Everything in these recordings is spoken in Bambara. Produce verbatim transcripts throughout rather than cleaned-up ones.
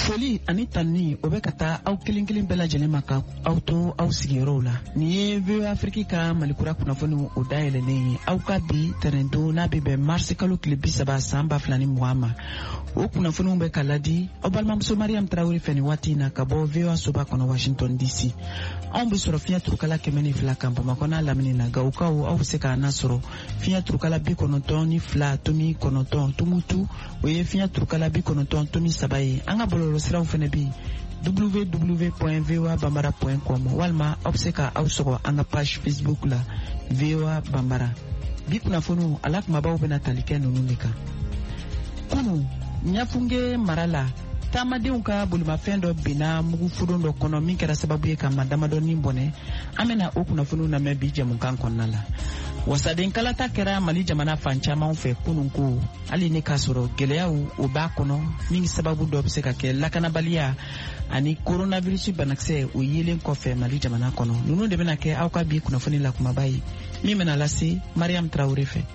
Foli ani tanni o bɛ ka taa aw kelen kelen bɛɛ lajɛlen ma ka aw to aw sigiyɔrɔw la. Nin ye V O A Afrique ka Malikura kunnafoni o dayɛlɛlen ye aw ka bi tɛrɛndon n'a bɛ bɛn marisi kalo tile bi saba san ba fila ni mugan ma. O kunnafoniw bɛ ka ladi aw balimamuso Mariam Tarawele fɛ nin waati in na ka bɔ V O A soba kɔnɔ Washington D C. Anw bɛ sɔrɔ fiɲɛ turukala kɛmɛ ni fila kan Bamakɔ n'a lamini na Gawokaw aw bɛ se k'an nasɔrɔ fiɲɛ turukala bi kɔnɔntɔn ni fila tomi kɔnɔntɔn Tumutu o ye fiɲɛ turukala bi kɔnɔntɔn tomi saba ye. An ka bɔlɔlɔ siraw fɛnɛ bi w w w point v o a bambara point com walima aw bɛ se ka aw sɔgɔ an ka page Facebook la V O A Bambara. Bi kunnafoniw ala kumabaw bɛna tali kɛ ninnu de kan. Kunu Ɲafunge mara la taamadenw ka bolimafɛn dɔ binna mugufudon dɔ kɔnɔ min kɛra sababu ye ka maa damadɔnin bɔnɛ. An bɛna o kunnafoniw lamɛn bi jɛmukan kɔnɔna la. Wasaden kalata kɛra Mali jamana fan caman fɛ kunun ko hali ne k'a sɔrɔ gɛlɛyaw o b'a kɔnɔ min sababu dɔ bɛ se ka kɛ lakanabaliya ani coronavirus banakisɛ o yelen kɔfɛ Mali jamana kɔnɔ. Ninnu de bɛna kɛ aw ka bi kunnafoni la kumaba ye min bɛna lase Mariam Tarawele fɛ.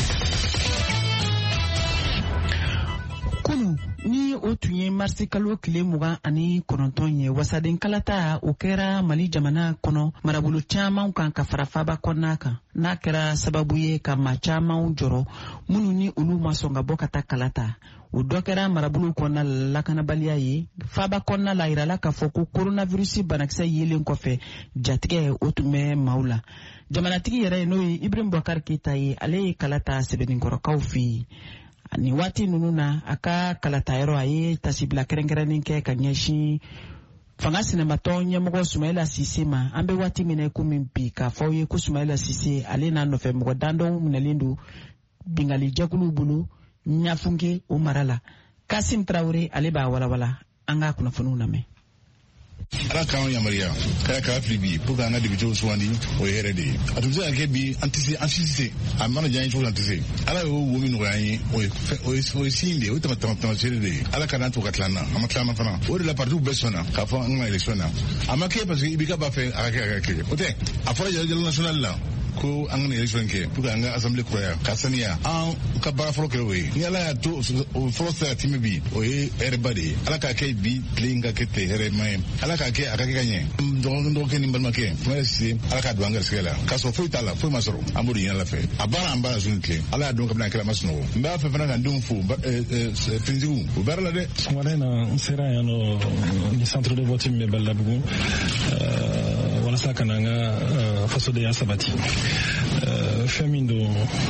Kunu ni o tun ye marisi kalo tile mugan ani kɔnɔntɔn ye wasaden kalata o kɛra Mali jamana kɔnɔ marabolo caman kan ka fara faaba kɔnɔna kan n'a kɛra sababu ye ka maa caman jɔrɔ minnu ni olu ma sɔn ka bɔ ka taa kalata. O dɔ kɛra marabolo kɔnɔna la lakanabaliya ye faaba kɔnɔna la yirala k'a fɔ ko coronavirus banakisɛ yelen kɔfɛ jatigɛ o tun bɛ maaw la. Jamanatigi yɛrɛ ye n'o ye Ibrahim Boubacar Keita ye ale ye kalata sɛbɛnnikɔrɔkaw fɛ yen. Ni waati ninnu na a ka kalatayɔrɔ a ye tasibila kɛrɛnkɛrɛnnen kɛ ka ɲɛsin fanga sinamatɔ ɲɛmɔgɔ Sumayila Sise ma. An bɛ waati min na komi bi k'a fɔ aw ye ko Sumayila Sise ale n'a nɔfɛ mɔgɔ dandenw minɛlen don bingali jɛkuluw bolo Ɲafunge o mara la. Kasim Tarawele ale b'a walawala an ka kunnafoniw lamɛn. Ala k'anw yamaruya k'a k'a fili bi pour que an ka debitew sugandi o ye hɛrɛ de ye. A tun bɛ se ka kɛ bi an tɛ se an si tɛ se a mana diya an ye cogo la an tɛ se. Ala y'o wo min nɔgɔya an ye o ye o ye o ye sin de ye o ye tamaseere de ye. Ala ka n'an to ka tila an na a ma tila an na fana. O de la partiw bɛɛ sɔnna k'a fɔ an ka élection na a ma kɛ parce que Ibika b'a fɛ a ka kɛ a ka kɛ o tɛ a fɔra jalajalo national la ko an ka élection kɛ pour que an ka assemblée kuraya ka saniya an ka baara fɔlɔ kɛ o ye. Ni Ala y'a to o fɔlɔ sera timi bi o ye hɛrɛba de ye. Ala k'a kɛ bi tile in ka kɛ ten hɛrɛma ye. Ala k'a kɛ a ka kɛ ka ɲɛ. Dɔgɔkɛ ni balimakɛ Sumayila Sise Ala k'a don an garisɛgɛ la k'a sɔrɔ foyi t'a la foyi ma sɔrɔ an b'o de ɲini Ala fɛ. A baara an baara sun tile Ala y'a dɔn kabini a kɛra ma sunɔgɔ. N b'a fɛ fana ka n denw fo finitigiw o baara la dɛ. Sɔgɔmada in na n sera yan nɔ ni centre de vote min bɛ Balabugu walasa ka na an ka fasodenya sabati. Fɛn min don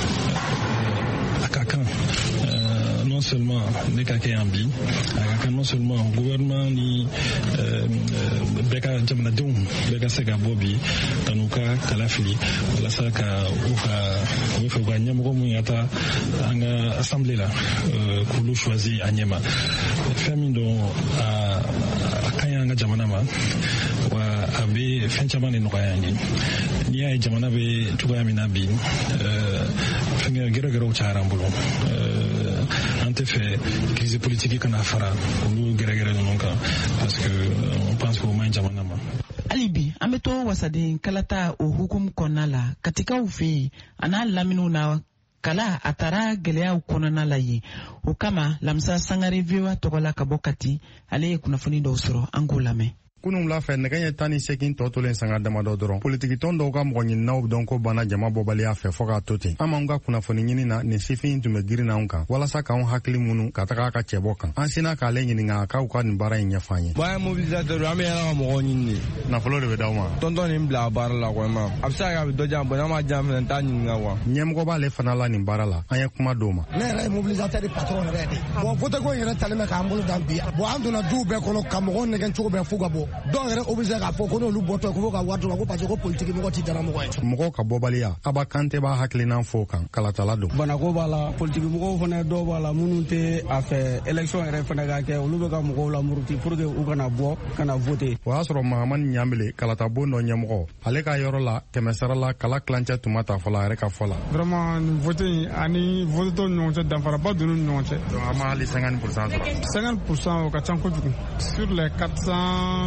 a ka kan non seulement ne ka kɛ yan bi a ka kan non seulement gouvernement ni bɛɛ ka jamanadenw bɛɛ ka se ka bɔ bi ka n'u ka kala fili walasa ka u ka u bɛ fɛ u ka ɲɛmɔgɔ min ka taa an ka assemblée la k'olu choisir a ɲɛma. Fɛn min don a ka ɲi an ka jamana ma wa a bɛ fɛn caman de nɔgɔya an ye. N'i y'a ye jamana bɛ cogoya min na bi fɛnkɛ gɛrɛgɛrɛw cayara an bolo. An tɛ fɛ crise politique kana fara olu gɛrɛgɛrɛ ninnu kan parce que on pense que o man ɲi jamana ma. Hali bi an bɛ to wasaden kalata o hukumu kɔnɔna la katikaw fɛ yen a n'a laminiw na kala a taara gɛlɛyaw kɔnɔna la yen. O kama Lamisa Sangare V O A tɔgɔ la ka bɔ Kati ale ye kunnafoni dɔw sɔrɔ an k'o lamɛn. Kunun wula fɛ nɛgɛ ɲɛ tan ni seegin tɔ tolen sanga damadɔ dɔrɔn politikitɔn dɔw ka mɔgɔ ɲininaw dɔn ko banna jama bɔbaliya fɛ fɔ k'a to ten. An b'anw ka kunnafoni ɲini na nin sifin tun bɛ girin anw kan walasa k'anw hakili munu ka taga a ka cɛbɔ kan. An sina k'ale ɲininka a k'aw ka nin baara in ɲɛfɔ an ye. Bon an ye mobilisateur an bɛ yala ka mɔgɔw ɲini de. Nafolo de bɛ d'aw ma. Tɔntɔn nin bila a baara la vraiment. A bɛ se ka kɛ a bɛ dɔ jan bon n'a ma jan fɛnɛ n t'a ɲininka quoi. Ɲɛmɔgɔ b'ale fana la nin baara la an ye kuma d'o ma. Ne yɛrɛ ye mobilisateur de patron yɛrɛ de. Bon vote ko in yɛrɛ talen bɛ k'an bolo dan bi. Bon an donna duw bɛɛ kɔnɔ ka mɔgɔw nɛgɛn cogo bɛɛ fo ka bɔ. Dɔw yɛrɛ obligé k'a fɔ ko n'olu bɔtɔ ko fo ka wari d'u ma ko parce que ko politique mɔgɔ tɛ dara mɔgɔ ye. Mɔgɔw ka bɔbaliya Aba Kante b'a hakilina fɔ kan kalatala don. Banako b'a la politique mɔgɔw fana dɔw b'a la minnu tɛ a fɛ élection yɛrɛ fana ka kɛ olu bɛ ka mɔgɔw la muruti pour que u kana bɔ kana voter. O y'a sɔrɔ Mahamani Ɲambele kalatabon dɔ ɲɛmɔgɔ ale ka yɔrɔ la kɛmɛ sara la kala kilancɛ tun ma ta fɔlɔ a yɛrɛ ka fɔ la. Vraiment nin vote in ani votetɔw ni ɲɔgɔn cɛ danfaraba donn'u ni ɲɔgɔn cɛ. Donc an ma hali cinquante pour cent sɔrɔ. cinquante pour cent o ka ca kojugu sur les quatre cent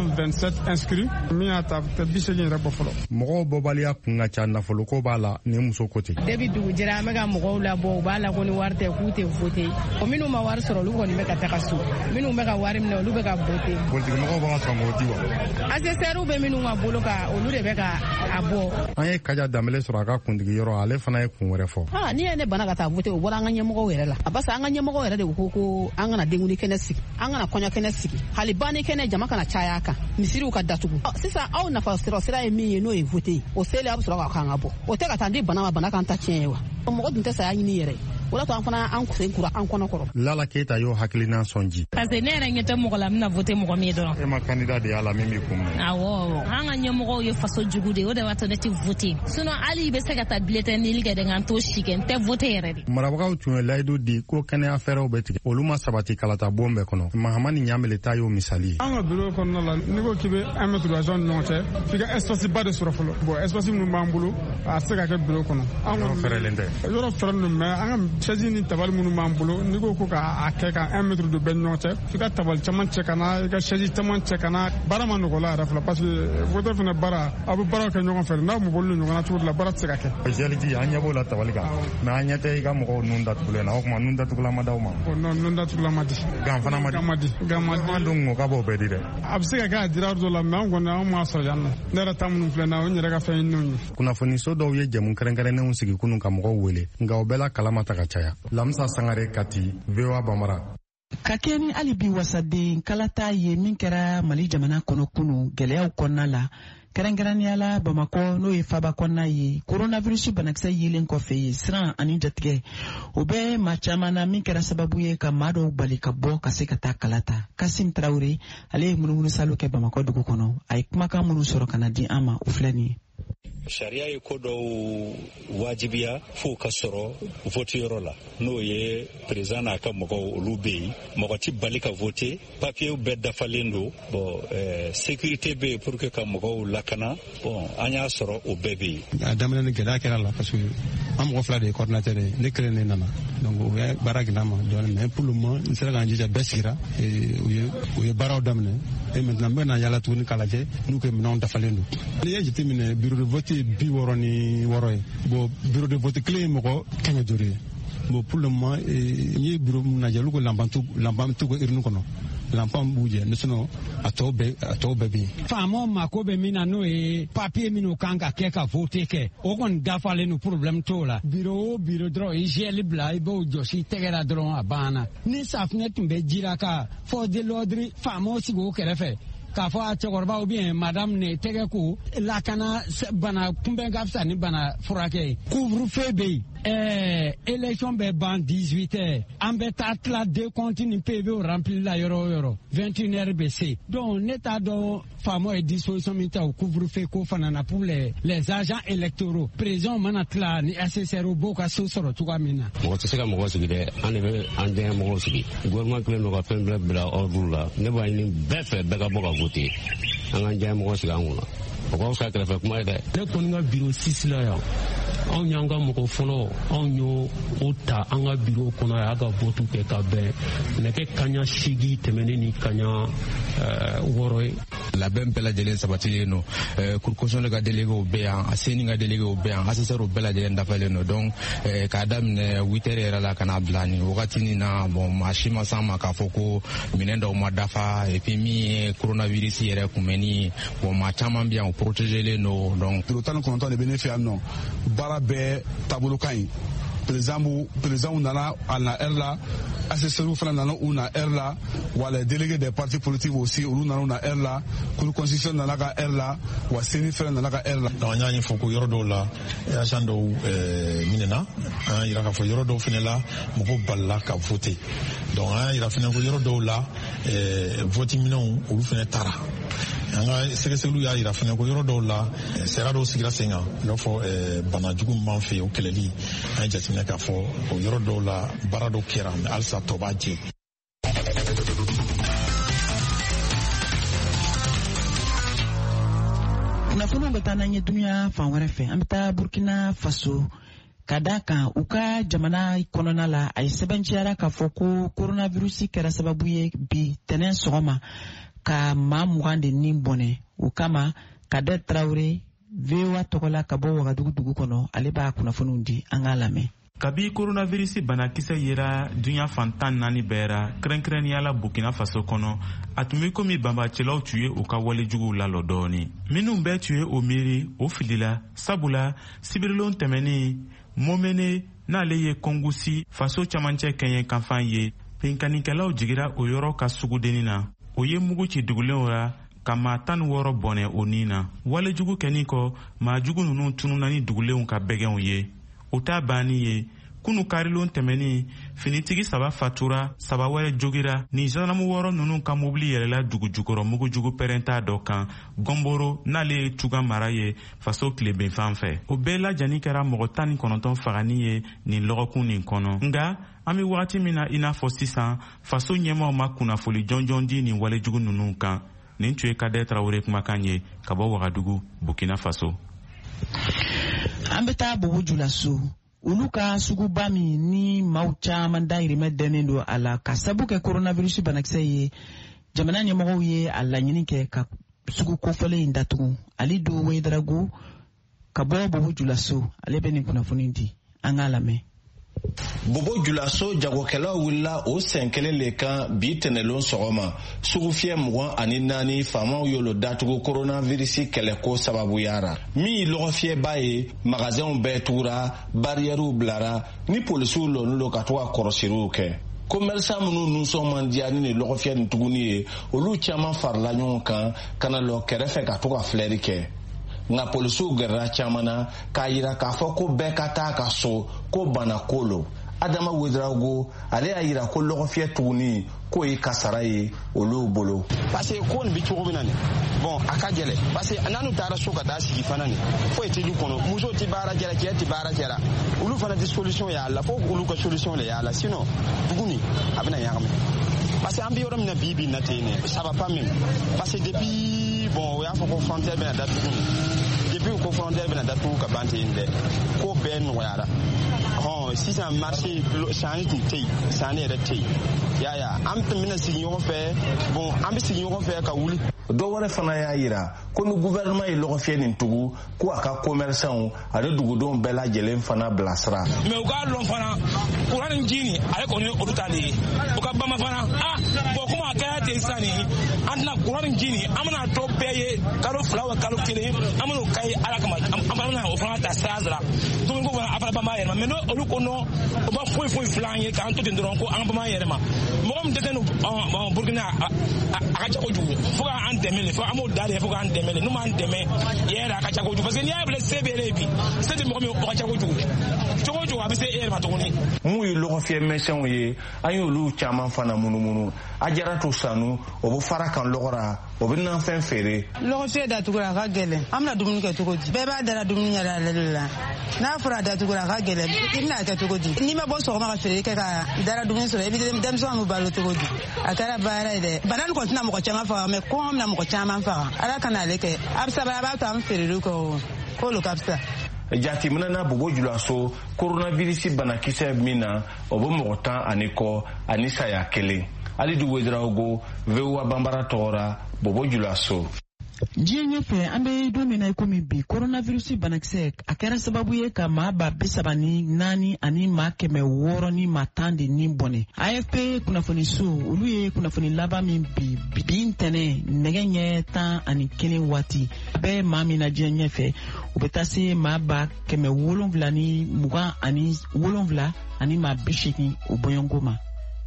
vingt-sept inscrits min y'a ta bi segin yɛrɛ bɔ fɔlɔ. Mɔgɔw bɔbaliya kun ka ca nafolo ko b'a la ni muso ko ten. Debi dugu jɛra an bɛ ka mɔgɔw labɔ u b'a la ko ni wari tɛ k'u tɛ voter o minnu ma wari sɔrɔ olu kɔni bɛ ka taga so minnu bɛ ka wari minɛ olu bɛ ka voter. Politikimɔgɔw b'a sɔrɔ mɔgɔ ti wa. A C C R bɛ minnu ka bolo kan olu de bɛ ka a bɔ. An ye Kaja Danbele sɔrɔ a ka kuntigi yɔrɔ ale fana ye kun wɛrɛ fɔ. Ah ni ye ne bana ka taa voter o bɔra an ka ɲɛmɔgɔw yɛrɛ la. A basa an ka ɲɛmɔgɔw yɛrɛ de ko ko an kana denguni kɛnɛ sigi an kana kɔɲɔ kɛnɛ sigi hali banni kɛnɛ jama kana caya kan misiriw ka datugu. Sisan aw nafa sɔrɔ sira ye min ye n'o ye voter o seli a bɛ sɔrɔ ka kan ka bɔ o tɛ ka taa di bana ma bana kan ta tiɲɛ ye wa. Mɔgɔ dun tɛ saya ɲini yɛrɛ o la to an fana an sen kura an kɔnɔ kɔrɔ. Lala Keita y'o hakilina sɔnji. Parce que ne yɛrɛ ɲɛ tɛ mɔgɔ la n bɛna voter mɔgɔ min ye dɔrɔn. E ma candidat de y'a la min b'i kun. Awɔ an ka ɲɛmɔgɔw ye faso jugu de o de b'a to ne tɛ voter sinon hali i bɛ se ka taa bulletin nili kɛ de nka n t'o si kɛ n tɛ voter yɛrɛ de. Marabagaw tun ye layidu di ko kɛnɛya fɛɛrɛw bɛ tigɛ olu ma sabati kalata bon bɛɛ kɔnɔ. Mahamani Ɲamele ta y'o misali ye. An ka bureau kɔnɔna la n'i ko k'i bɛ un mètre d'argent ni ɲɔgɔn cɛ f'i ka espace ba de sɔrɔ fɔlɔ bon espace minnu b'an bolo a tɛ se ka kɛ bureau kɔnɔ. Yɔrɔ fɛrɛlen tɛ. Yɔrɔ fɛrɛlen don mais an ka chaise ni tabali minnu b'an bolo n'i ko ko k'a kɛ ka un mètre de bɛɛ ni ɲɔgɔn cɛ f'i ka tabali caman cɛ ka na i ka chaise caman cɛ ka na baara ma nɔgɔ la yɛrɛ fɔlɔ parce que voter fana baara aw bɛ baaraw kɛ ɲɔgɔn fɛ n'a mɔgɔ olu ɲɔgɔn na cogo de la baara tɛ se ka kɛ. Zeliji an ɲɛ b'o la tabali kan mais an ɲɛ tɛ i ka mɔgɔw nun datugulen na o tuma nun datugulan ma d'aw ma. Non nun datugulan ma di. Gan fana ma di. Gan ma di. Gan ma di. An dun ko k'a b'o bɛɛ di dɛ. A bɛ se ka kɛ a dira dɔ la mais an kɔni an m'a sɔrɔ yan nɔ ne yɛrɛ ta minnu filɛ na o n yɛrɛ ka fɛn ɲiniw ye. Kunnafoniso dɔw ye jɛmu kɛrɛnkɛrɛnnenw sigi kunun ka mɔgɔw wele nka o bɛɛ la kala ma ta ka caya. Lamisa Sangare Kati V O A Bamara. Ka kɛ ni hali bi wasaden kalata ye min kɛra Mali jamana kɔnɔ kunu gɛlɛyaw kɔnɔna la kɛrɛnkɛrɛnnenya la Bamakɔ n'o ye faba kɔnɔna ye coronavirus banakisɛ yelen kɔfɛ ye siran ani jatigɛ o bɛ maa caman na min kɛra sababu ye ka maa dɔw bali ka bɔ ka se ka taa kalata. Kasim Traore ale ye munumunu salo kɛ Bamakɔ dugu kɔnɔ a ye kumakan minnu sɔrɔ ka na di an ma o filɛ nin ye. Sariya ye ko dɔw wajibiya fo ka sɔrɔ voteyɔrɔ la n'o ye président n'a ka mɔgɔw olu bɛ yen mɔgɔ ti bali ka voter papiyew bɛɛ dafalen don bon euh, sécurité bɛ yen pour que ka mɔgɔw lakana bon an y'a sɔrɔ o bɛɛ bɛ yen. A daminɛ ni gɛlɛya kɛra la parce que an mɔgɔ fila de ye coordinateur ye ne kelen de nana donc o ye baara gɛlɛya ma dɔɔni mais pour le moment n sera k'an jija bɛɛ sigira u ye u ye baaraw daminɛ et maintenant n bɛ na yala tuguni k'a lajɛ n'u ka minɛnw dafalen don. N'i ye jateminɛ bureau de vote bi wɔɔrɔ ni wɔɔrɔ ye bon bureau de vote kelen ye mɔgɔ kɛmɛ duuru ye bon pour le moment n ye bureau min lajɛ olu ko lanpan t'u ka urne kɔnɔ lanpan b'u jɛ sinon a tɔw bɛɛ a tɔw bɛɛ bɛ yen. Faamaw mako bɛ min na n'o ye papiye minnu kan ka kɛ ka vote kɛ o kɔni dafalen don problème t'o la bureau o bureau dɔrɔn i gel bila i b'o jɔsi tɛgɛ la dɔrɔn a banna ni safunɛ tun bɛ jira ka force de l'ordre faamaw sigi o kɛrɛfɛ k'a fɔ a cɛkɔrɔba ou bien madame ne tɛgɛ ko lakana bana kunbɛn ka fisa ni bana furakɛ ye couvre-feu bɛ yen ɛɛ élection bɛ ban dix-huit heures an bɛ taa tila décompte ni P V rempli la yɔrɔ o yɔrɔ vingt et une heures bɛ se donc ne t'a dɔn faamaw ye disposition min ta o couvre-feu ko fana na pour les les agents électoraux président mana tila ni A C C R o b'o ka so sɔrɔ cogoya min na. Mɔgɔ tɛ se ka mɔgɔ sigi dɛ an de bɛ an denkɛ mɔgɔw sigi gouvernement kelen don ka fɛn bɛɛ bila ordre la ne b'a ɲini bɛɛ fɛ bɛɛ ka bɔ ka voter an ka diɲɛ mɔgɔ sigi an kunna o k'aw sa kɛrɛfɛ kuma ye dɛ. Ne kɔni ka bureau six la yan anw y'an ka mɔgɔ fɔlɔ anw y'o o ta an ka bureau kɔnɔ a y'a ka vote kɛ ka bɛn nɛgɛ kaɲa seegin tɛmɛnen ni kaɲa wɔɔrɔ ye. Labɛn bɛɛ lajɛlen sabatilen don cour constitutionnelle ka délégués bɛ yan a CENI ka délégués bɛ yan A C C R bɛɛ lajɛlen dafalen don donc k'a daminɛ huit heures yɛrɛ la ka na bila nin wagati nin na bon maa si ma s'an ma k'a fɔ ko minɛn dɔw ma dafa et puis min ye coronavirus yɛrɛ kunbɛnni bon maa caman bɛ yan o protégelen don donc. Bureau tan ni kɔnɔntɔn de bɛ ne fɛ yan nɔ baara bɛɛ taabolo ka ɲi président nana a na heure la A C C R fana nana u na heure la wa les délégués des partis politiques aussi olu nana u na heure la cour constitutionnelle nana ka heure la wa CENI fana nana ka heure la. donc an y'a ɲɛfɔ ko yɔrɔ dɔw la agent dɔw minɛna an y'a yira k'a fɔ yɔrɔ dɔw fana la mɔgɔw balila ka voter donc an y'a yira fana ko yɔrɔ dɔw la vote minɛnw olu fana taara an ka sɛgɛsɛgɛliw y'a yira fana ko yɔrɔ dɔw la sariya dɔw sigira sen kan i n'a fɔ bana jugu min b'an fɛ yen o kɛlɛli an ye jateminɛ k'a fɔ o yɔrɔ dɔw la baara dɔw kɛra mais halisa tɔ b'a jɛ. kunnafoniw bɛ taa n'an ye dunuya fan wɛrɛ fɛ an bɛ taa Burkina Faso ka da kan u ka jamana kɔnɔna la a ye sɛbɛnciyara k'a fɔ ko coronavirus kɛra sababu ye bi tɛnɛn sɔgɔma ka maa mugan de nin bɔnɛ o kama Kadet Traoré V O A tɔgɔla ka bɔ Wagadugu dugu kɔnɔ ale b'a kunnafoniw di an k'a lamɛn. Kabi coronavirus banakisɛ yera dunya fantan naani bɛɛ ra kɛrɛnkɛrɛnniyala Burkina Faso kɔnɔ a tun bɛ komi banbacɛlaw tun ye u ka walejuguw lalɔ dɔɔni. Minnu bɛɛ tun ye o miiri o filila sabula sibirilon tɛmɛnen Momene n'ale ye Kongosi faso camancɛ kɛɲɛ kanfan ye penkanikɛlaw jigira o yɔrɔ ka sugudenni na. O ye mugu ci dugulenw ra ka maa tan wɔɔrɔ bɔnɛ o nin na. Walejugu kɛnin kɔ maa jugu ninnu tununa ni dugulenw ka bɛgɛnw ye. O t'a banni ye kunu karilon tɛmɛni finitigi saba fatura saba wɛrɛ jogira ni gendarme wɔɔrɔ ninnu ka mobili yɛrɛla dugu jukɔrɔ mugujugu pɛrɛnta dɔ kan Gomboro n'ale ye Tuga mara ye faso tilebenfan fɛ. O bɛɛ lajɛlen kɛra mɔgɔ tan ni kɔnɔntɔn fagani ye nin lɔgɔkun nin kɔnɔ. Nga an bɛ wagati min na i n'a fɔ sisan faso ɲɛmaw ma kunnafoli jɔnjɔn di nin walejugu ninnu kan. Nin tun ye Kadet Traoré kumakan ye ka bɔ Wagadugu, Burkina Faso. An bɛ taa Bobo Julaso olu ka suguba min ni maaw caman dahirimɛ dɛnnen don a la ka sabu kɛ coronavirus banakisɛ ye jamana ɲɛmɔgɔw ye a laɲini kɛ ka sugu kofɔlen in datugu. Ali Do Wederagu ka bɔ Bobo Julaso ale bɛ nin kunnafoni di an k'a lamɛn. Bobo Julaso jagokɛlaw wulila o sen kelen le kan bi tɛnɛlon sɔgɔma sugu fiyɛ mugan ani naani faamaw y'olo datugu coronavirus kɛlɛko sababuyara. Min lɔgɔ fiyɛba ye magasinw bɛɛ tugura barrières bilara ni polisiw lɔnlo ka to ka kɔrɔsiriw kɛ. Commerçant minnu nusɔn man diya ni lɔgɔ fiyɛ nin tuguni ye olu caman farala ɲɔgɔn kan kana lɔ kɛrɛfɛ ka to ka filɛri kɛ. Nga polisiw gɛrɛla caman na k'a yira k'a fɔ ko bɛɛ ka taa ka so ko bana ko lo. Adama Wederagu ale y'a yira ko lɔgɔfiyɛ tuguni k'o ye kasara ye olu bolo. Parce que ko nin bɛ cogo min na nin bon a ka gɛlɛ parce que n'anu taara so ka taa sigi fana nin foyi tɛ du kɔnɔ muso tɛ baara kɛra cɛ tɛ baara kɛra olu fana tɛ solution y'a la fo olu ka solution le y'a la sinon dugu nin a bɛna ɲagami. Parce que an bɛ yɔrɔ min na bi bi na ten ne ça va pas même parce que depuis bon o y'a fɔ ko frontière bɛna datugu depuis ko frontière bɛna datugu ka ban ten dɛ ko bɛɛ nɔgɔyara. Hɔn sisan marché sanni tun tɛ yen sanni yɛrɛ tɛ yen y'a ye an bɛna sigi ɲɔgɔn fɛ bon an bɛ sigi ɲɔgɔn fɛ ka wuli. Dɔ wɛrɛ fana y'a yira ko ni gouvernement ye lɔgɔfiyɛ nin tugu ko a ka commerçants ani dugudenw bɛɛ lajɛlen fana bilasira. Mais u k'a lɔn fana courant nin ji nin ale kɔni ye olu ta de ye u ka bama fana ah bon comme a kɛra ten sisan nin an tɛna courant nin ji nin an bɛna tɔ bɛɛ ye kalo fila wa kalo kelen an bɛna o ka ye ala kama an fana bɛna o fana ta sira sira tuguni ko fana a fana bama yɛrɛ ma mais olu ko non o ma foyi foyi fila an ye k'an to ten dɔrɔn ko an bama yɛrɛ ma mɔgɔ min tɛ se no Burkina a ka ca kojugu fo ka an dɛmɛ le fo an b'o da de fo k'an dɛmɛ le n'u m'an dɛmɛ yɛrɛ a ka ca kojugu parce que n'i y'a bila se bɛ yɛrɛ bi se tɛ mɔgɔ min o ka ca kojugu cogo cogo a bɛ se e yɛrɛ ma tuguni. Mun ye lɔgɔfiyɛ mɛsɛnw ye an y'olu caman fana munumunu a jara to sanu o bɛ fara kan lɔgɔra o bɛ nanfɛn feere. Lɔgɔfiyɛ datugura a ka gɛlɛn an bɛna dumuni kɛ cogo di bɛɛ b'a dara dumuni yɛrɛ ale de la n'a fɔra a datugura a ka gɛlɛn i bɛna kɛ cogo di n'i ma bɔ sɔgɔma ka feere kɛ ka dara dumuni sɔrɔ i bɛ denmisɛnw bɛ balo cogo di a kɛra baara ye dɛ bana nin kɔni tɛna mɔgɔ caman faga mɛ kɔngɔ bɛna mɔgɔ caman faga ala ka n'ale kɛ a bɛ sabali a b'a to an feereli kɔ o k'olu ka fisa. Jateminɛ na Bobo Julaso coronavirus banakisɛ min na o bɛ mɔgɔ tan ani kɔ ani saya kelen. Ali Do Wederagu V O A Bambara tɔgɔra Bobo Julaso. Diɲɛ ɲɛfɛ an bɛ don min na i komi bi coronavirus banakisɛ a kɛra sababu ye ka maa ba bi saba ni naani ani maa kɛmɛ wɔɔrɔ ni maa tan de ni bɔnɛ. A F P kunnafoniso olu ye kunnafoni laban min bi bi ntɛnɛ nɛgɛ ɲɛ tan ani kelen waati a bɛ maa min na diɲɛ ɲɛfɛ u bɛ taa se maa ba kɛmɛ wolonwula ni mugan ani wolonwula ani maa bi seegin o bɔɲɔgɔnko ma.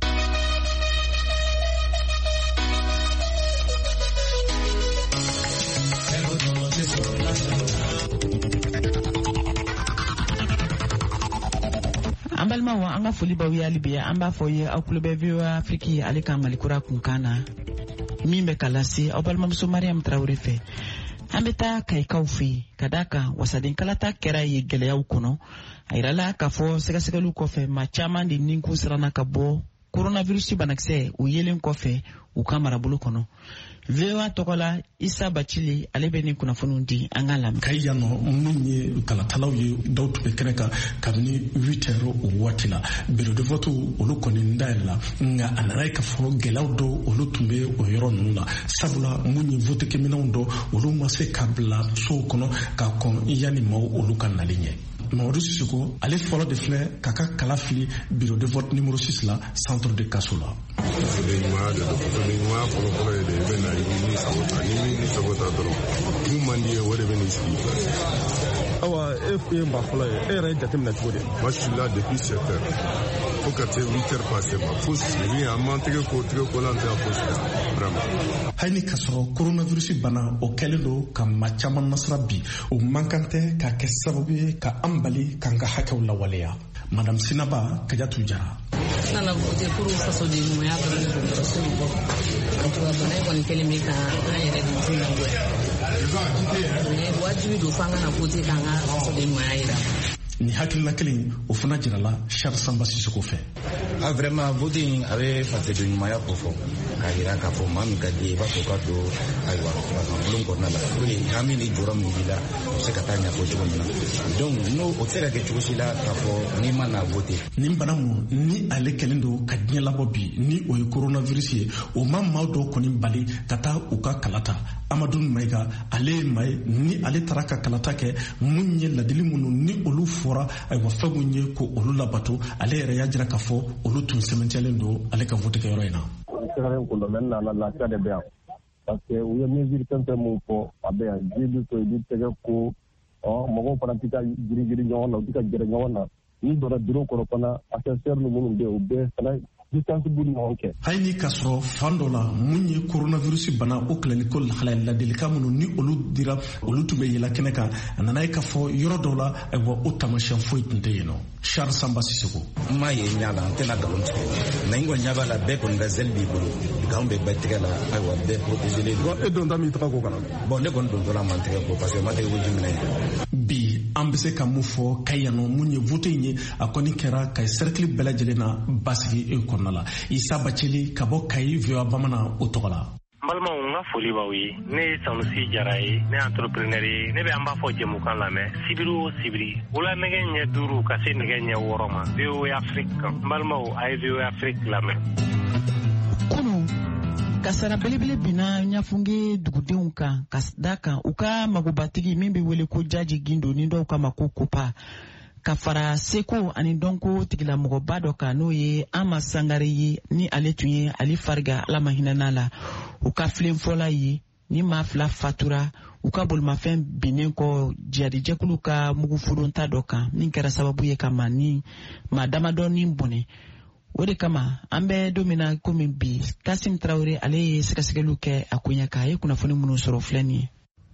An balimaw an ka foli baw ye hali bi an b'a fɔ ye aw tulo bɛ V O A Afrique ale ka malikura kunkan na min bɛ ka lase aw balimamuso Mariam Traoré fɛ. An bɛ taa Kayikaw fɛ yen ka d'a kan wasaden kalata kɛra ye gɛlɛyaw kɔnɔ a yirala k'a fɔ sɛgɛsɛgɛliw kɔfɛ maa caman de ninkun siranna ka bɔ coronavirus banakisɛ o yelen kɔfɛ u ka marabolo kɔnɔ. V O A tɔgɔ la Isa Bacili ale bɛ nin kunnafoniw di an ka lamɛn. Kayi yan nɔ mun ye kalatalaw ye dɔw tun bɛ kɛnɛ kan kabini huit heures o waati la bureau de vote olu kɔni dayɛlɛ la nka a nana ye k'a fɔ gɛlɛyaw dɔw olu tun bɛ o yɔrɔ ninnu la sabula mun ye votekɛminɛnw dɔ olu ma se ka bila sow kɔnɔ ka kɔn yanni maaw olu ka nali ɲɛ. Mamadu Sisoko ale fɔlɔ de filɛ k'a ka kala fili bureau de vote numéro six la centre de Kaso la. Ɲumanya de don ɲumanya fɔlɔfɔlɔ ye de i bɛ na i bɛ min sago ta ni min sago ta dɔrɔn mun man di ye o de bɛ n'i sigi place. Awa e ye maa fɔlɔ ye e yɛrɛ ye jateminɛ cogo di. Moi je suis là depuis sept heures fo ka se huit heures passé ma fo sigi a man tɛgɛ ko tɛgɛ ko la n tɛ a fosi la vraiment. Hali ni ka sɔrɔ coronavirus bana o kɛlen don ka maa caman nasira bi o man kan tɛ k'a kɛ sababu ye ka an bali k'an ka hakɛw lawaleya. Madame Sinaba Kajatu Jara. Nana voté pour faso de ɲumanya dɔrɔn de don dɔrɔso in kɔrɔ. A tora bana in kɔni kɛlen bɛ ka an yɛrɛ de ju lagoya. Mais wajibi don f'an kana voté k'an ka faso de ɲumanya yira. Ni hakilina kelen o fana jirala Charles Samba Sisoko fɛ. Ah vraiment vote in a bɛ faso de ɲumanya ko fɔ k'a yira k'a fɔ maa min ka di i b'a fɔ k'a don ayiwa bulon kɔnɔna la pour que hami ni jɔyɔrɔ min b'i la o bɛ se ka taa ɲɛfɔ cogo min na donc n'o o tɛ se ka kɛ cogo si la k'a fɔ n'i ma na vote. Nin bana mun ni ale kɛlen don ka diɲɛ labɔ bi ni o ye coronavirus ye o ma maa dɔw kɔni bali ka taa u ka kalata. Amadu Mayiga ale ye maa ye ni ale taara ka kalata kɛ mun ye ladili minnu ni olu fɔra ayiwa fɛn mun ye ko olu labato ale yɛrɛ y'a jira k'a fɔ olu tun sɛbɛntiyalen don ale ka vote kɛyɔrɔ in na. Sɛgɛrɛ kun mɛ nana lafiya de bɛ yan parce que u ye mesure fɛn fɛn mun fɔ a bɛ yan ji bi to i bi tɛgɛ ko mɔgɔw fana ti ka girigiri ɲɔgɔn na u ti ka gɛrɛ ɲɔgɔn na n'i donna bureau kɔnɔ fana assesseur ni minnu bɛ yen u bɛɛ fana distance b'u ni ɲɔgɔn cɛ. Hali ni ka sɔrɔ fan dɔ la mun ye coronavirus bana o kɛlɛliko lahalaya ladilikan minnu ni olu dira olu tun bɛ yɛlɛ kɛnɛ kan a nana ye k'a fɔ yɔrɔ dɔw la ayiwa o taamasiyɛn foyi tun tɛ yen nɔ. Charles Samba Sisoko. N m'a ye ɲa la n tɛna nkalon tigɛ mais n kɔni ɲɛ b'a la bɛɛ kɔni ka zɛli b'i bolo nkalon bɛ bɛɛ tigɛ la ayiwa bɛɛ protégé don. E don ta min tɛgɛ ko kana. Bon ne kɔni don tɔ la ma n tɛgɛ ko parce que n ma tɛgɛ ko ji minɛ ye. Bi an bɛ se ka mun fɔ Kayi yan nɔ mun ye vote in ye a kɔni kɛra Kayi cercle bɛɛ lajɛlen na basigi e kɔnɔna la. Isa Bacili ka bɔ Kayi V O A Bamanan o tɔgɔ la. N balimaw n ka foli b'aw ye ne ye Sanusi Jara ye ne ye entrepreneur ye ne bɛ an b'a fɔ jɛmukan lamɛn sibiri o sibiri wula nɛgɛ ɲɛ duuru ka se nɛgɛ ɲɛ wɔɔrɔ ma V O A Afrique kan n balimaw a ye V O A Afrique lamɛn. Kunu kasara belebele binna Ɲafunge dugudenw kan ka da kan u ka magobatigi min bɛ wele ko Jaji Gindo ni dɔw kama ko Kopa ka fara seko ani dɔnko tigilamɔgɔba dɔ kan n'o ye Ama Sangare ye ni ale tun ye Ali Fariga Ala ma hinɛna la u ka filenfɔla ye ni maa fila fatura u ka bolimafɛn binnen kɔ jihadijɛkulu ka mugufudonta dɔ kan min kɛra sababu ye ka maa ni maa damadɔni bɔnɛ. O de kama an bɛ don min na komi bi Kasim Traore ale ye sɛgɛsɛgɛliw kɛ a koɲɛ kan a ye kunnafoni minnu sɔrɔ filɛ nin ye.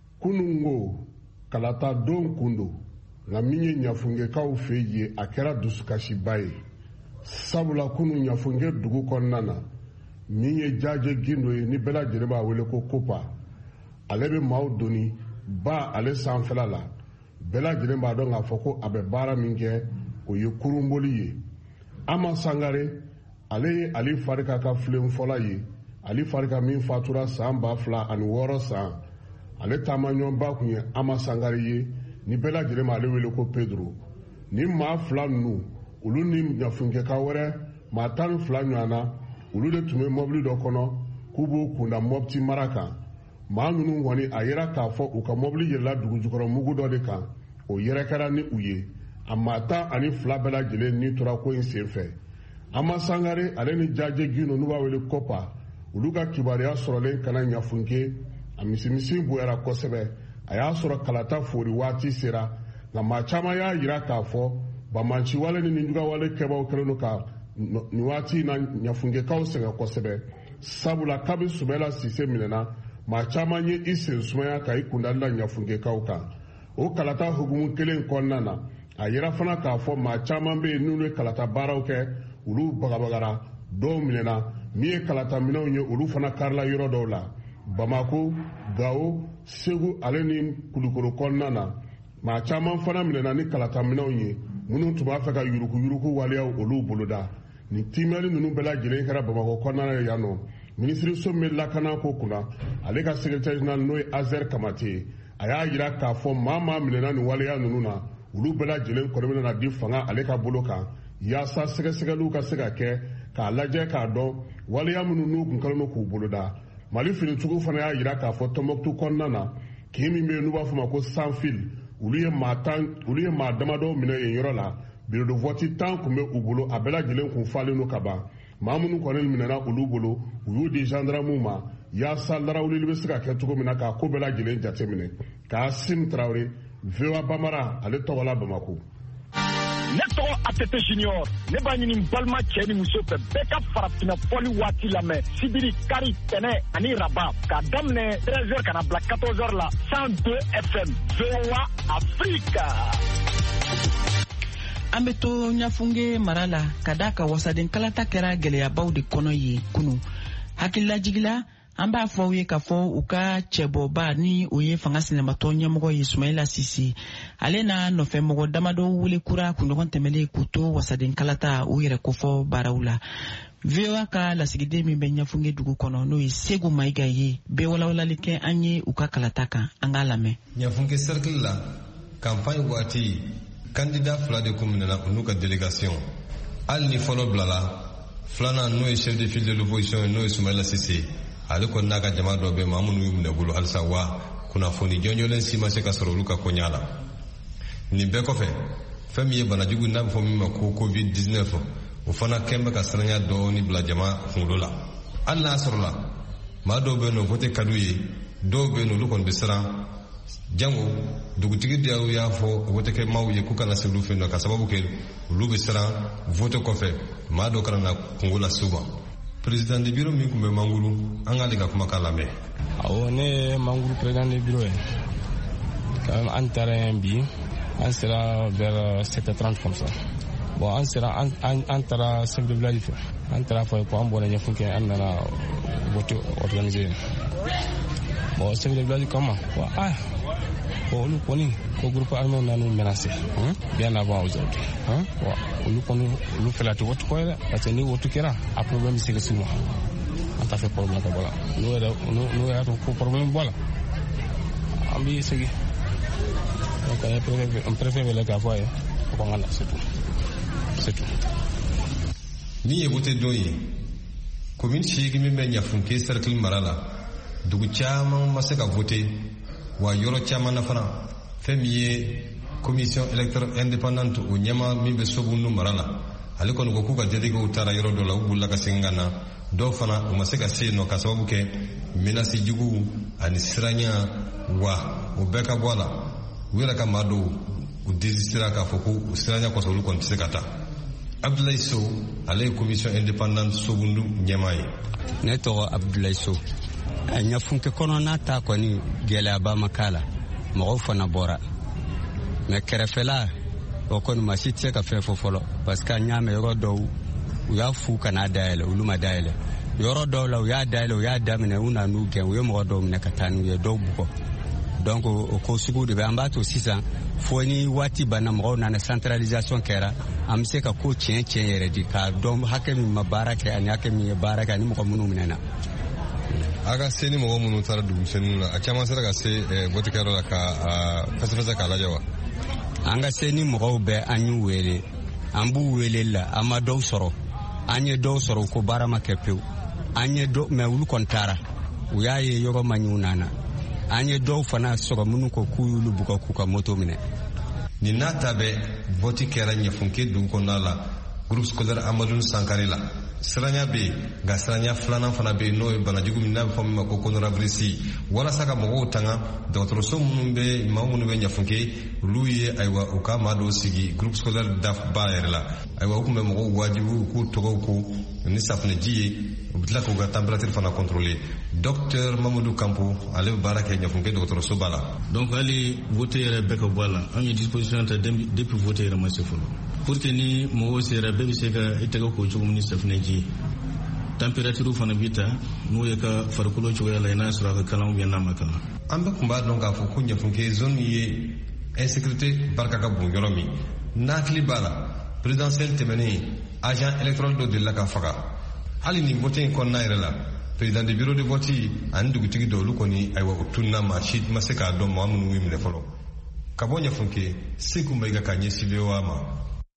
Kunungo kalata don kundo nka min ye Ɲafungekaw fɛ yen a kɛra dusukasiba ye sabula kunu Ɲafunge dugu kɔnɔna na min ye Jaji Gindo ye ni bɛɛ lajɛlen b'a wele ko Kopa ale bɛ maaw doni ba ale sanfɛla la bɛɛ lajɛlen b'a dɔn k'a fɔ ko a bɛ baara min kɛ o ye kurunboli ye. Ama Sangare ale ye Ali Farika ka filenfɔla ye Ali Farika min fatura san ba fila ani wɔɔrɔ san ale taamaɲɔgɔnba kun ye Ama Sangare ye ni bɛɛ lajɛlen ma ale wele ko Pedro ni maa fila ninnu olu ni Ɲafungeka wɛrɛ maa tan ni fila ɲɔgɔn na olu de tun bɛ mɔbili dɔ kɔnɔ k'u b'u kunda Mɔpti mara kan maa ninnu kɔni a yera k'a fɔ u ka mɔbili yɛlɛla dugujukɔrɔ mugu dɔ de kan o yɛrɛ kɛra ni u ye a maa tan ani fila bɛɛ lajɛlen ni tora ko in senfɛ. Ama Sangare ale ni Jaji Gindo n'u b'a wele Kopa olu ka kibaruya sɔrɔlen kana Ɲafunge a misimisi bonyara kosɛbɛ a y'a sɔrɔ kalata fori waati sera nka maa caman y'a yira k'a fɔ bamanciwale ni ninjugawale kɛbaaw kɛlen don ka nin waati in na Ɲafungekaw sɛgɛn kosɛbɛ sabula kabi Sumala Sise minɛna maa caman ye i sen sumaya ka i kundali la Ɲafungekaw kan o kalata hukumu kelen kɔnɔna na a yira fana k'a fɔ maa caman bɛ yen n'olu ye kalata baaraw kɛ olu bagabagara dɔw minɛna min ye kalata minɛnw ye olu fana karila yɔrɔ dɔw la Bamako, Gao, Segu ale ni Kulukoro kɔnɔna na maa caman fana minɛna ni kalata minɛnw ye minnu tun b'a fɛ ka yuruku yuruku waleyaw olu boloda ni timali nunu bɛɛ lajɛlen kɛra bamakɔ kɔnɔna la yan nɔ minisiri so min lakana ko kunna ale ka secrétaire général n'o ye azer kamate a y'a yira k'a fɔ maa maa minɛna nin waleya ninnu na olu bɛɛ lajɛlen kɔni bɛna di fanga ale ka bolo kan yaasa sɛgɛsɛgɛliw ka se ka kɛ k'a lajɛ k'a dɔn waleya minnu n'u kun kɛlen don k'u boloda mali finitigiw fana y'a yira k'a fɔ tɔnbɔkutu kɔnɔna na kin min bɛ yen n'u b'a fɔ ma ko sans fil olu ye maa tan olu ye maa damadɔ minɛ yen yɔrɔ la bureau de vote tan kun bɛ u bolo a bɛɛ lajɛlen kun falen don ka ban maa minnu kɔni minɛna olu bolo u y'u di gendarmew ma yaasa larawulili bɛ se ka kɛ cogo min na k'a ko bɛɛ lajɛlen jateminɛ k'a sim tarawele V O A Bamara ale tɔgɔ la Bamako. Ne tɔgɔ A T T Junior ne b'a ɲini n balima cɛ ni muso fɛ bɛɛ ka farafinna fɔli waati lamɛn sibiri kari tɛnɛ ani raba k'a daminɛ treize heures ka na bila quatorze heures la cent deux F M V O A Afrique. An bɛ to Ɲafunge mara la ka da ka wasaden kalata kɛra gɛlɛyabaw de kɔnɔ ye kunu hakililajigila an b'a fɔ aw ye k'a fɔ u ka cɛbɔba ni o ye fanga sinamatɔ ɲɛmɔgɔ ye Sumayila Sise ale n'a nɔfɛmɔgɔ damadɔ wele kura kunɲɔgɔn tɛmɛlen k'u to wasaden kalata u yɛrɛ kofɔ baaraw la. V O A ka lasigiden min bɛ Ɲafunge dugu kɔnɔ n'o ye Segu Mayiga ye bɛɛ walawalali kɛ an ye u ka kalata kan an k'a lamɛn. Ɲafunge cercle la campagne waati candidat fila de kun minɛna u n'u ka délégation hali ni fɔlɔ bilala filanan n'o ye chef de file de l'opposition n'o ye Sumayila Sise ale kɔni n'a ka jama dɔ bɛ maa minnu y'u minɛ bolo halisa wa kunnafoni jɔnjɔlen si ma se ka sɔrɔ olu ka koɲa la nin bɛɛ kɔfɛ fɛn min ye banajugu n'a bɛ fɔ min ma ko covid dix-neuf o fana kɛn bɛ ka siranya dɔɔni bila jama kunkolo la hali n'a sɔrɔ la maa dɔw bɛ yen nɔ vote ka d'u ye dɔw bɛ yen nɔ olu kɔni bɛ siran jango dugutigi dɔw y'a fɔ vote kɛ maaw ye k'u kana se olu fɛ yen nɔ ka sababu kɛ olu bɛ siran vote kɔfɛ maa dɔw kana na kungo la se u ma. Président de bureau min kun bɛ Manguru an k'ale ka kumakan lamɛn. Awɔ ne ye Manguru président de bureau ye an taara yen bi an sera vers sept heures trente comme ça bon an sera an an taara chef de village fɛ an taara fɔ ko an bɔra Ɲafunke an nana vote organiser bon chef de village kama bon ah bon olu kɔni ko groupe armé nanu menacé bien avant aujourd'hui hein bon olu kɔni olu fɛla tɛ vote ko yɛrɛ parce que ni vote kɛra a problème bɛ se ka s'u ma an t'a fɛ problème ka bɔ la n'o yɛrɛ n'o yɛrɛ to ko problème bɔ la an bɛ segin donc an ye préfet an préfet wele k'a fɔ a ye ko an ka na c'est tout c'est tout. Min ye vote don ye commune seegin min bɛ Ɲafunke cercle mara la dugu caman ma se ka vote wa yɔrɔ caman na fana fɛn min ye commission électorale indépendante o ɲɛma min bɛ Sobunu mara la ale kɔni ko k'u ka déléguéw taara yɔrɔ dɔ la u bolila ka segin ka na dɔw fana u ma se ka se yen nɔ ka sababu kɛ menace juguw ani siranya wa o bɛɛ ka bɔ a la u yɛrɛ ka maa dɔw u désistera k'a fɔ ko u siranya kɔsɔ olu kɔni tɛ se ka taa. Abdoulaye Sow ale ye commission indépendante Sobunu ɲɛma ye. Ne tɔgɔ Abdoulaye Sow. Ɲafunke kɔnɔna ta kɔni gɛlɛyaba ma k'a la mɔgɔw fana bɔra mɛ kɛrɛfɛla o kɔni maa si tɛ se ka fɛn fɔ fɔlɔ parce que an y'a mɛn yɔrɔ dɔw u y'a fu kana dayɛlɛ olu ma dayɛlɛ yɔrɔ dɔw la u y'a dayɛlɛ u y'a daminɛ u na n'u gɛn u ye mɔgɔ dɔw minɛ ka taa n'u ye dɔw bugɔ donc o ko sugu de bɛ an b'a to sisan fo ni waati banna mɔgɔw nana centralisation kɛra an bɛ se ka ko tiɲɛ tiɲɛ yɛrɛ di k'a dɔn hakɛ min ma baara kɛ ani hakɛ min ye baara kɛ ani mɔgɔ minnu minɛna. A ka se ni mɔgɔ minnu taara dugumisɛnninw la a caman sera ka se votekɛyɔrɔ la ka fɛsɛfɛsɛ k'a lajɛ wa. An ka se ni mɔgɔw bɛɛ an y'u wele an b'u wele la an ma dɔw sɔrɔ an ye dɔw sɔrɔ ko baara ma kɛ pewu an ye dɔw mɛ olu kɔni taara u y'a ye yɔrɔ ma ɲi u nana an ye dɔw fana sɔrɔ minnu ko k'u y'olu bugɔ k'u ka moto minɛ. Nin n'a ta bɛ vote kɛra Ɲafunke dugu kɔnɔna la groupe scolaire Amadou Sankare la siranya bɛ yen nka siranya filanan fana bɛ yen n'o ye banajugu min n'a bɛ fɔ min ma ko coronavirus walasa ka mɔgɔw tanga dɔgɔtɔrɔso minnu bɛ maa minnu bɛ Ɲafunke olu ye ayiwa u ka maa dɔw sigi groupe scolaire dafba yɛrɛ la ayiwa u tun bɛ mɔgɔw wajibi u k'u tɔgɔw ko ni safunɛji ye u bɛ tila k'u ka température fana contrôler docteur Mamadou Kampo ale bɛ baara kɛ Ɲafunke dɔgɔtɔrɔsoba la. Donc hali vote yɛrɛ bɛɛ ka bɔ a la an ye disposition ta depuis vote yɛrɛ ma se fɔlɔ pour que ni mɔgɔw sera bɛɛ bɛ se ka i tɛgɛ ko cogo min ni safunɛji ye température fana bɛ ta n'o ye ka farikolo cogoya la i n'a sɔrɔ a ka kalan ou bien n'a ma kalan. An bɛ kun b'a dɔn k'a fɔ ko Ɲafunke zone ye insécurité barika ka bon yɔrɔ min n'a hakili b'a la présidentielle tɛmɛnen agent électoral dɔ delila ka faga hali ni vote in kɔnɔna yɛrɛ la président de bureau de vote ani dugutigi dɔ olu kɔni ayiwa o tununa maa si ma se k'a dɔn maa minnu y'u minɛ fɔlɔ ka bɔ ɲɛfunke Seku Mayiga ka ɲɛsin V O A ma.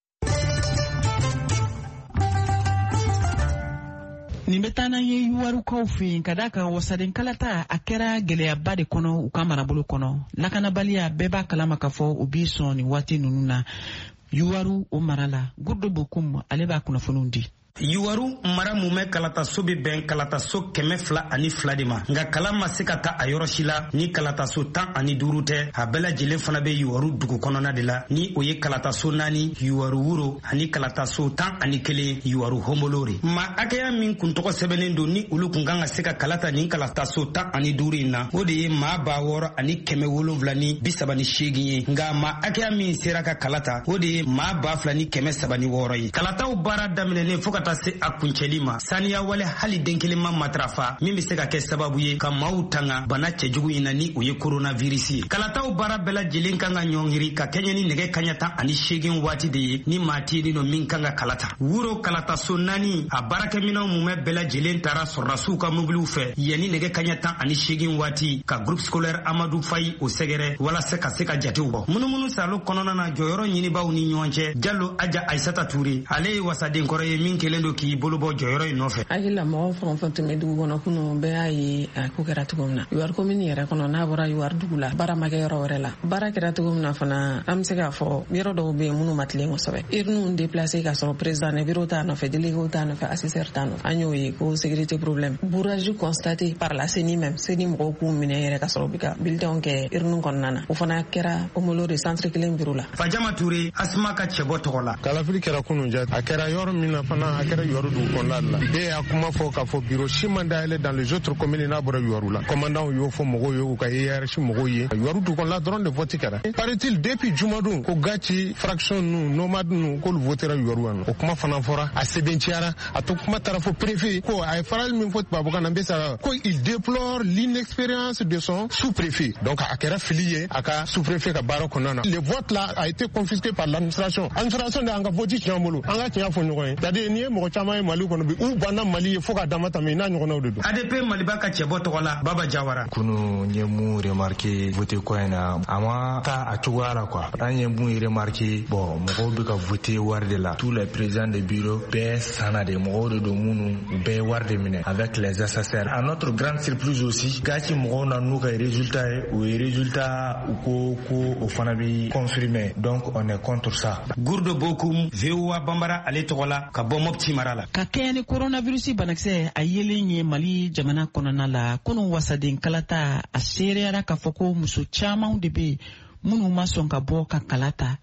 nin bɛ taa n'an ye yuwarukaw fɛ yen ka da kan wasaden kalata a kɛra gɛlɛyaba de kɔnɔ u ka marabolo kɔnɔ lakanabaliya bɛɛ b'a kalama ka fɔ u b'i sɔn nin waati ninnu na yuwaru o mara la Gurdo Bokum ale b'a kunnafoniw di. Yuwaru mara mumɛ kalataso bɛ bɛn kalataso kɛmɛ fila ani fila de ma nka kalan ma se ka taa a yɔrɔ si la ni kalataso tan ani duuru tɛ a bɛɛ lajɛlen fana bɛ yuwaru dugu kɔnɔna de la ni o ye kalataso naani yuwaru wuro ani kalataso tan ani kelen yuwaru homolore maa hakɛya min kun tɔgɔ sɛbɛnnen don ni olu kun kan ka se ka kalata nin kalataso tan ani duuru in na o de ye maa ba wɔɔrɔ ani kɛmɛ wolonwula ni bi saba ni seegin ye nka maa hakɛya min sera ka kalata o de ye maa ba fila ni kɛmɛ saba ni wɔɔrɔ ye kalataw baara daminɛlen fo ka taa se a kuncɛli ma saniya wale hali den kelen ma matarafa min bɛ se ka kɛ sababu ye ka maaw tanga bana cɛjugu in na ni o ye coronavirus ye kalataw baara bɛɛ lajɛlen kan ka ɲɔngiri ka kɛɲɛ ni nɛgɛ kaɲɛ tan ani seegin waati de ye ni maa tɛ yen nɔ min kan ka kalata wuro kalataso naani a baarakɛminɛw mumɛ bɛɛ lajɛlen taara sɔrɔdasiw ka mobiliw fɛ yanni nɛgɛ kaɲɛ tan ani seegin waati ka groupe scolaire Amadou Faye o sɛgɛrɛ walasa ka se ka jatew bɔ munumunu salo kɔnɔna na jɔyɔrɔ ɲinibaw ni ɲɔgɔn cɛ Jallo Aja Aissata Touré ale ye wasaden kɔrɔ ye min kelen do k'i bolo bɔ jɔyɔrɔ in nɔfɛ. Hakilila mɔgɔ fɛn o fɛn tun bɛ dugu kɔnɔ kunun bɛɛ y'a ye a ko kɛra cogo min na Yuwaru komini yɛrɛ kɔnɔ n'a bɔra Yuwaru dugu la baara ma kɛ yɔrɔ wɛrɛ la baara kɛra cogo min na fana an bɛ se k'a fɔ yɔrɔ dɔw bɛ yen minnu ma tilen kosɛbɛ urnes déplacé ka sɔrɔ président de bureau t'a nɔfɛ délégué t'a nɔfɛ assesseur t'a nɔfɛ an y'o ye ko sécurité problème bourrage constaté par la CENI même CENI mɔgɔw k'u minɛ yɛrɛ ka sɔrɔ u bɛ ka bulletin kɛ urnes kɔnɔna na o fana kɛra homologué centre kelen bureau la. Fajama Touré Asuma ka cɛbɔ tɔgɔ la. Kalafili kɛra kunun ja a kɛra yɔrɔ min na fana a kɛra Yuwaru dugu kɔnɔna la bɛɛ y'a kuma fɔ k'a fɔ bureau si man dayɛlɛ dans les autres communes n'a bɔra Yuwaru la commandant y'o fɔ mɔgɔw ye u ka hiérarchie mɔgɔw ye Yuwaru dugu kɔnɔna dɔrɔn de vote kɛra paraît-il depuis jumadon ko Gaci fraction nu nomade nu k'olu votera Yuwaru yan o kuma fana fɔra a sɛbɛnciyara a to kuma taara fɔ préfet ko a ye farali min fɔ tubabukan na n bɛ sara ko il déplore l'inexpérience de son sous-préfet donc a kɛra fili ye a ka sous-préfet ka baara kɔnɔna na le vote là a été confisqué par l'administration administration de an ka vote tiɲɛ bolo an ka tiɲɛ fɔ ɲɔgɔn ye c'est-à-dire n'i ye mɔgɔ caman ye Mali kɔnɔ bi u banna Mali ye fo ka dama tɛmɛ n'a ɲɔgɔnnaw de don. A D P Maliba ka cɛbɔ tɔgɔ la Baba Jawara. Kunu n ye mun remarqué vote ko in na a ma taa a cogoya la quoi an ye mun remarqué bon mɔgɔw bɛ ka voter wari de la tous les présidents de bureau bɛɛ sanna de mɔgɔw de don minnu bɛɛ wari de minɛ avec les assesseurs à notre grande surprise aussi Gaci mɔgɔw na n'u ka résultat ye o ye résultat u ko ko o fana bɛ confirmer donc on est contre ça. Gurdo Bokum V O A Bambara ale tɔgɔ la ka bɔ Mopti mara la. Ka kɛɲɛ ni coronavirus banakisɛ a yelen ye Mali jamana kɔnɔna la kunun wasaden kalata a seereyara k'a fɔ ko muso camanw de bɛ minnu ma sɔn ka bɔ ka kalata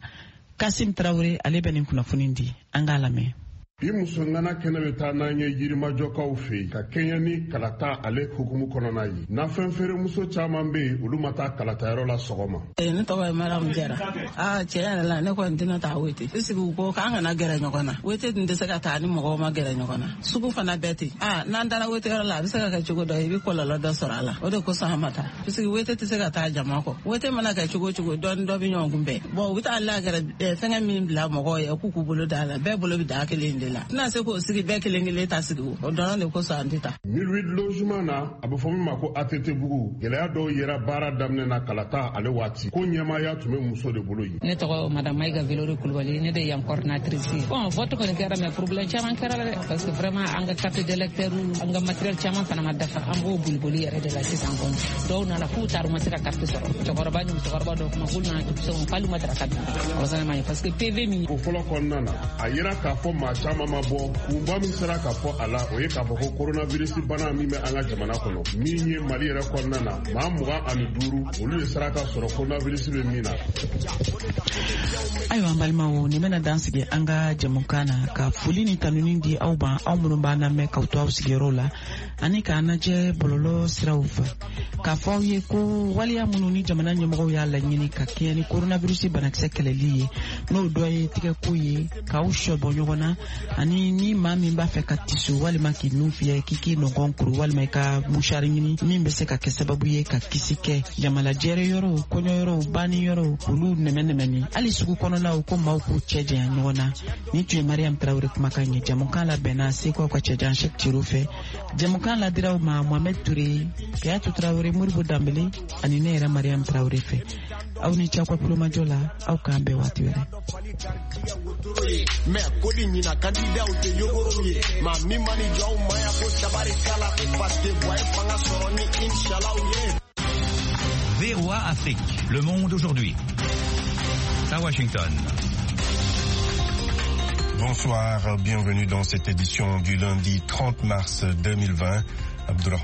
Kasim Traoré ale bɛ nin kunnafoni di an k'a lamɛn. Bi muso nana kɛnɛ bɛ taa n'an ye yirimajɔkaw fɛ yen ka kɛɲɛ ni kalata ale hukumu kɔnɔna ye nafɛn feere muso caman bɛ yen olu ma taa kalatayɔrɔ la sɔgɔma. Ne tɔgɔ ye Mariam Jara aa tiɲɛ yɛrɛ la ne kɔni tɛna taa wete puisque u ko k'an kana gɛrɛ ɲɔgɔn na wete tun tɛ se ka taa ni mɔgɔw ma gɛrɛ ɲɔgɔn na sugu fana bɛɛ ten aa n'an taara wete yɔrɔ la a bɛ se ka kɛ cogo dɔ i bɛ kɔlɔlɔ dɔ sɔrɔ a la o de kosɔn an ma taa puisque wete tɛ se ka taa jama kɔ wete mana kɛ cogo cogo dɔɔni dɔ bɛ ɲɔgɔn kunbɛn bon u bɛ taa lagɛrɛ fɛngɛ min bila mɔgɔw ye k'u k'u bolo da la bɛɛ bolo bɛ da kelen de la tɛna se k'o sigi bɛɛ kelen kelen ta sigi o dɔrɔn de kosɔn an tɛ taa. Milhuit logement na a bɛ fɔ min ma ko A T T bugu gɛlɛya dɔw yera baara daminɛ na kalata ale waati ko ɲɛmaaya tun bɛ muso de bolo yen. Ne tɔgɔ madame Mayiga Velori Kulubali ne de ye yan coordinatrice ye. Bon vote kɔni kɛra mais problème caman kɛra dɛ parce que vraiment an ka carte d'électeur an ka matériel caman fana ma dafa an b'o boli boli yɛrɛ de la sisan kɔni dɔw nana k'u taara u ma se ka carte sɔrɔ cɛkɔrɔba ni musokɔrɔba dɔw kuma k'olu nana tugu sɔn k'ale ma daraka dun heureusement man ye parce que P V min. o fɔlɔ kɔnɔna na a yera k'a fɔ maa caman ma bɔ kunba min sera k'a fɔ a la o ye k'a fɔ ko coronavirus bana min bɛ an ka jamana kɔnɔ min ye Mali yɛrɛ kɔnɔna na maa mugan ani duuru olu de sera ka sɔrɔ coronavirus bɛ min na. Ayiwa an balimaw nin bɛna dan sigi an ka jamukan na ka foli ni tanuni di aw ma aw minnu b'an lamɛn k'aw to aw sigiyɔrɔ la ani k'a lajɛ bɔlɔlɔ siraw fɛ k'a fɔ aw ye ko waleya minnu ni jamana ɲɛmɔgɔw y'a laɲini ka kɛɲɛ ni coronavirus banakisɛ kɛlɛli ye n'o dɔ ye tigɛko ye k'aw sɔ bɔ ɲɔgɔn na ani ni maa min b'a fɛ ka tiso walima k'i nun fiyɛ k'i k'i nɔgɔn kuru walima i ka musari ɲini min bɛ se ka kɛ sababu ye ka kisi kɛ jamalajɛrɛ yɔrɔw kɔɲɔ yɔrɔw banni yɔrɔw olu nɛmɛnɛmɛni hali sugu kɔnɔnaw ko maaw k'u cɛ janya ɲɔgɔn na ni tun ye Mariam Traoré kumakan ye. Jamukan labɛnna Seko ka cɛjan Cheikh Thierno fɛ. Jamukan ladiraw ma Mohamed Touré, Kayatou Traoré, Moribo Dambélé ani ne yɛrɛ Mariam Traoré fɛ. Aw ni cɛ ka kulomajɔ la aw k'an bɛn waati wɛrɛ. Mais kodi nyina candidat te yogoro ye ma mi mani jaw maya ko tabari kala parce que boy fanga soroni inshallah ye. V O A Afrique, Le Monde aujourd'hui. À Washington. Bonsoir, bienvenue dans cette édition du lundi trente mars deux mille vingt. Abdullah